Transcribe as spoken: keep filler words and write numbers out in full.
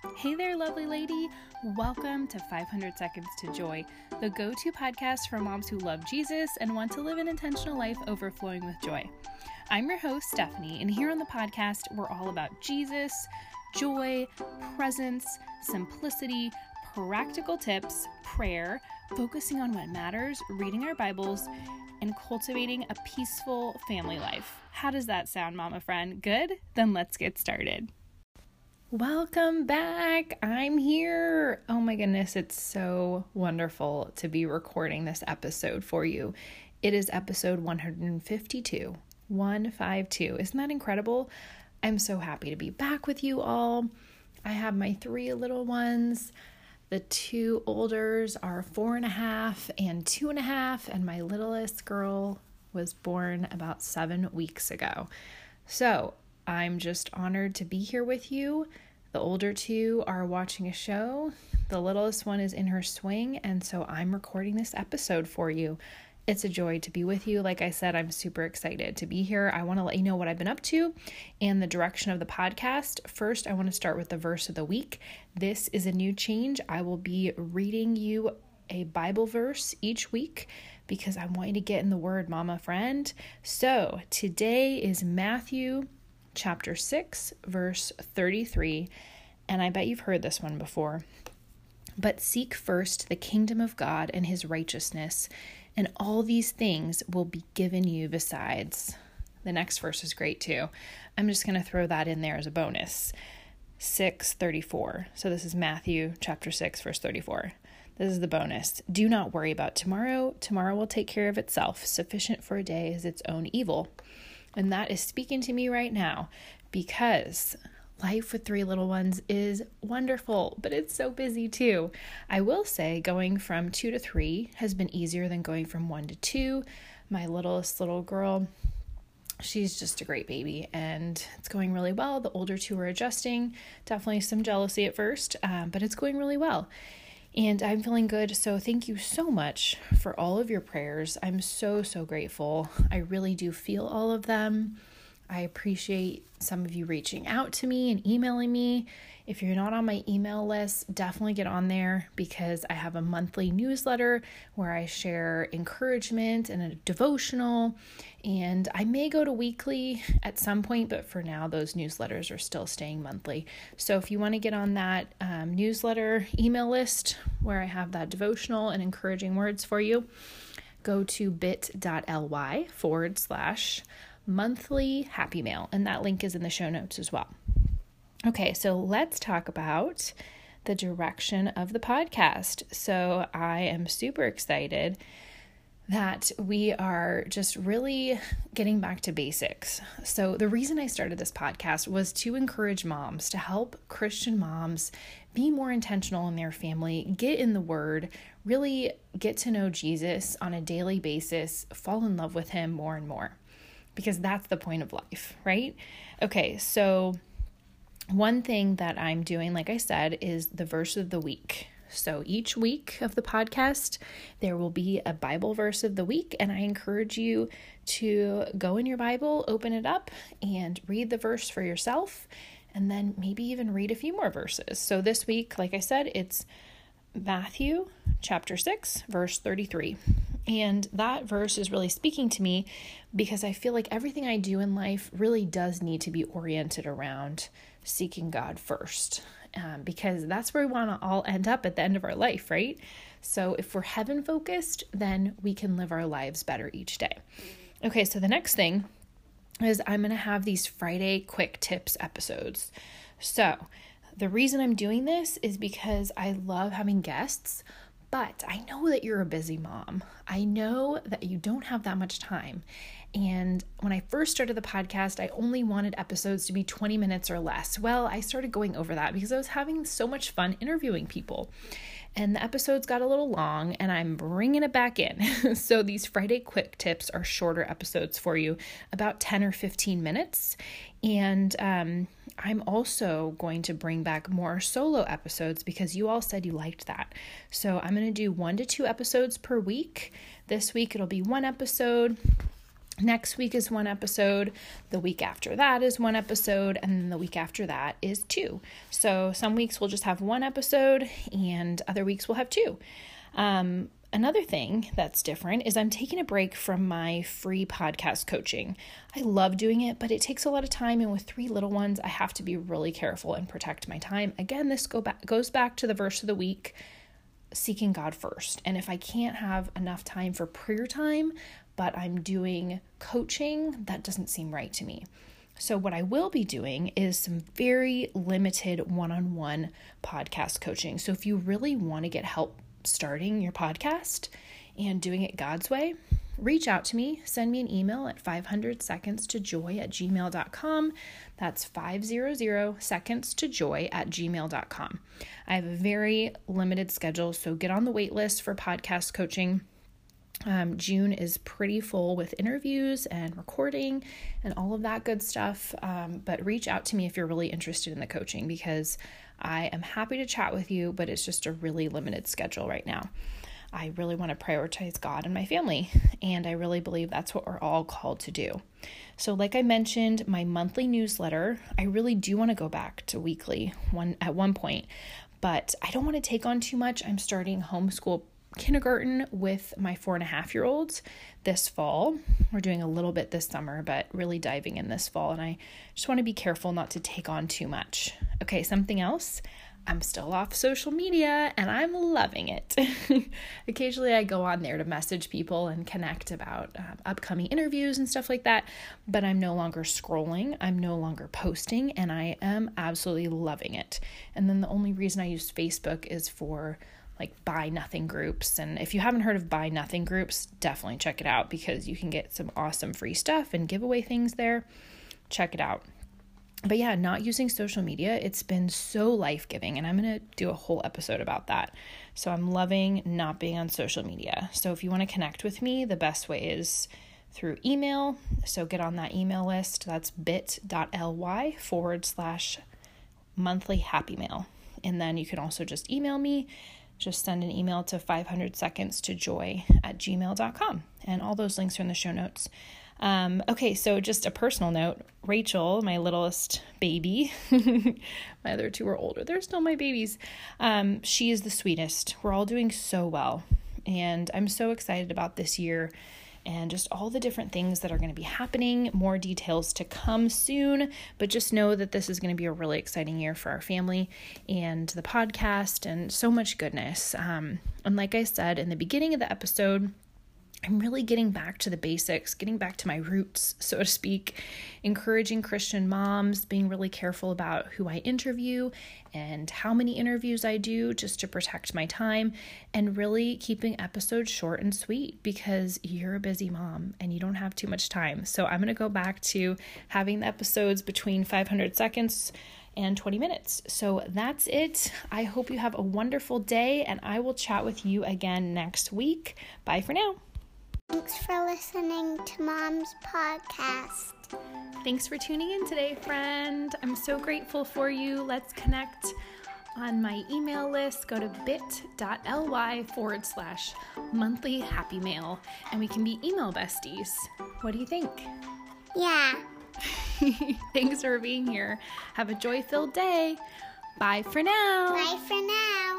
Hey there, lovely lady. Welcome to five hundred Seconds to Joy, the go-to podcast for moms who love Jesus and want to live an intentional life overflowing with joy. I'm your host, Stephanie, and here on the podcast, we're all about Jesus, joy, presence, simplicity, practical tips, prayer, focusing on what matters, reading our Bibles, and cultivating a peaceful family life. How does that sound, mama friend? Good? Then let's get started. Welcome back. I'm here. Oh my goodness, it's so wonderful to be recording this episode for you. It is episode one hundred fifty-two. one fifty-two. Isn't that incredible? I'm so happy to be back with you all. I have my three little ones. The two olders are four and a half and two and a half, and my littlest girl was born about seven weeks ago. So I'm just honored to be here with you. The older two are watching a show. The littlest one is in her swing, and so I'm recording this episode for you. It's a joy to be with you. Like I said, I'm super excited to be here. I want to let you know what I've been up to and the direction of the podcast. First, I want to start with the verse of the week. This is a new change. I will be reading you a Bible verse each week because I want you to get in the Word, mama friend. So today is Matthew chapter six, verse thirty-three, and I bet you've heard this one before. But seek first the kingdom of God and his righteousness, and all these things will be given you besides. The next verse is great too. I'm just going to throw that in there as a bonus. six thirty-four. So this is Matthew chapter six, verse thirty-four. This is the bonus. Do not worry about tomorrow. Tomorrow will take care of itself. Sufficient for a day is its own evil. And that is speaking to me right now because life with three little ones is wonderful, but it's so busy too. I will say going from two to three has been easier than going from one to two. My littlest little girl, she's just a great baby and it's going really well. The older two are adjusting. Definitely some jealousy at first, um, but it's going really well. And I'm feeling good. So thank you so much for all of your prayers. I'm so, so grateful. I really do feel all of them. I appreciate some of you reaching out to me and emailing me. If you're not on my email list, definitely get on there because I have a monthly newsletter where I share encouragement and a devotional. And I may go to weekly at some point, but for now, those newsletters are still staying monthly. So if you want to get on that um, newsletter email list where I have that devotional and encouraging words for you, go to bit.ly forward slash monthly happy mail. And that link is in the show notes as well. Okay, so let's talk about the direction of the podcast. So I am super excited that we are just really getting back to basics. So the reason I started this podcast was to encourage moms, to help Christian moms be more intentional in their family, get in the Word, really get to know Jesus on a daily basis, fall in love with him more and more, because that's the point of life, right? Okay, so one thing that I'm doing, like I said, is the verse of the week. So each week of the podcast, there will be a Bible verse of the week, and I encourage you to go in your Bible, open it up, and read the verse for yourself, and then maybe even read a few more verses. So this week, like I said, it's Matthew chapter six, verse thirty-three. And that verse is really speaking to me because I feel like everything I do in life really does need to be oriented around seeking God first, um, because that's where we want to all end up at the end of our life, right? So if we're heaven focused, then we can live our lives better each day. Okay, so the next thing is I'm going to have these Friday quick tips episodes. So the reason I'm doing this is because I love having guests, but I know that you're a busy mom. I know that you don't have that much time. And when I first started the podcast, I only wanted episodes to be twenty minutes or less. Well, I started going over that because I was having so much fun interviewing people. And the episodes got a little long, and I'm bringing it back in. So these Friday quick tips are shorter episodes for you, about ten or fifteen minutes. And um, I'm also going to bring back more solo episodes because you all said you liked that. So I'm going to do one to two episodes per week. This week it'll be one episode. Next week is one episode, the week after that is one episode, and then the week after that is two. So some weeks we'll just have one episode, and other weeks we'll have two. Um, another thing that's different is I'm taking a break from my free podcast coaching. I love doing it, but it takes a lot of time, and with three little ones, I have to be really careful and protect my time. Again, this go back, goes back to the verse of the week, seeking God first. And if I can't have enough time for prayer time, but I'm doing coaching, that doesn't seem right to me. So what I will be doing is some very limited one-on-one podcast coaching. So if you really want to get help starting your podcast and doing it God's way, reach out to me. Send me an email at five hundred seconds to joy at gmail dot com. That's five hundred seconds to joy at gmail dot com. I have a very limited schedule, so get on the wait list for podcast coaching. Um, June is pretty full with interviews and recording and all of that good stuff. Um, but reach out to me if you're really interested in the coaching, because I am happy to chat with you, but it's just a really limited schedule right now. I really want to prioritize God and my family, and I really believe that's what we're all called to do. So like I mentioned, my monthly newsletter, I really do want to go back to weekly one at one point, but I don't want to take on too much. I'm starting homeschool kindergarten with my four and a half year olds this fall. We're doing a little bit this summer, but really diving in this fall. And I just want to be careful not to take on too much. Okay, something else. I'm still off social media and I'm loving it. Occasionally I go on there to message people and connect about uh, upcoming interviews and stuff like that, but I'm no longer scrolling. I'm no longer posting, and I am absolutely loving it. And then the only reason I use Facebook is for like buy nothing groups. And if you haven't heard of buy nothing groups, definitely check it out, because you can get some awesome free stuff and give away things there. Check it out. But yeah, not using social media, it's been so life-giving, and I'm going to do a whole episode about that. So I'm loving not being on social media. So if you want to connect with me, the best way is through email. So get on that email list. That's bit.ly forward slash monthly happy mail. And then you can also just email me. Just send an email to five hundred seconds to joy at gmail dot com. And all those links are in the show notes. Um, okay, so just a personal note, Rachel, my littlest baby, my other two are older. They're still my babies. Um, she is the sweetest. We're all doing so well. And I'm so excited about this year and just all the different things that are going to be happening. More details to come soon, but just know that this is going to be a really exciting year for our family and the podcast, and so much goodness. Um, and like I said in the beginning of the episode, I'm really getting back to the basics, getting back to my roots, so to speak, encouraging Christian moms, being really careful about who I interview and how many interviews I do just to protect my time, and really keeping episodes short and sweet, because you're a busy mom and you don't have too much time. So I'm going to go back to having the episodes between five hundred seconds and twenty minutes. So that's it. I hope you have a wonderful day, and I will chat with you again next week. Bye for now. Thanks for listening to Mom's podcast. Thanks for tuning in today, friend. I'm so grateful for you. Let's connect on my email list. Go to bit.ly forward slash monthly happy mail, and we can be email besties. What do you think? Yeah. Thanks for being here. Have a joy-filled day. Bye for now. Bye for now.